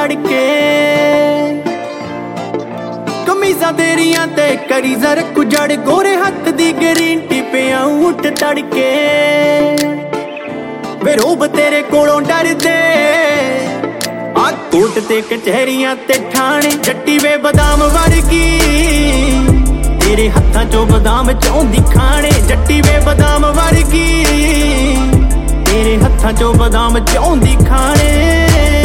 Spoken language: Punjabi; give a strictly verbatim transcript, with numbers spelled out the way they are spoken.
ਤੜਕੇ ਕਮੀਜ਼ਾਂ ਤੇਰੀਆਂ ਤੇ ਕਰੀ ਜ਼ਰ ਕੁਜੜ ਗੋਰੇ ਹੱਥ ਦੀ ਗਰੀਨ ਟੀ ਪਿਆ ਉੱਠ ਤੜਕੇ ਵੇ ਰੋਬ ਤੇਰੇ ਕੋਲੋਂ ਡਰਦੇ ਆ ਕੋਟ ਤੇ ਕਚਹਿਰੀਆਂ ਤੇ ਠਾਣੇ ਜੱਟੀ ਵੇ ਬਦਾਮ ਵਰਗੀ ਤੇਰੇ ਹੱਥਾਂ ਚੋਂ ਬਦਾਮ ਚਾਹੁੰਦੀ ਖਾਣੇ ਜੱਟੀ ਵੇ ਬਦਾਮ ਵਰਗੀ ਤੇਰੇ ਹੱਥਾਂ ਚੋਂ ਬਦਾਮ ਚਾਹੁੰਦੀ ਖਾਣੇ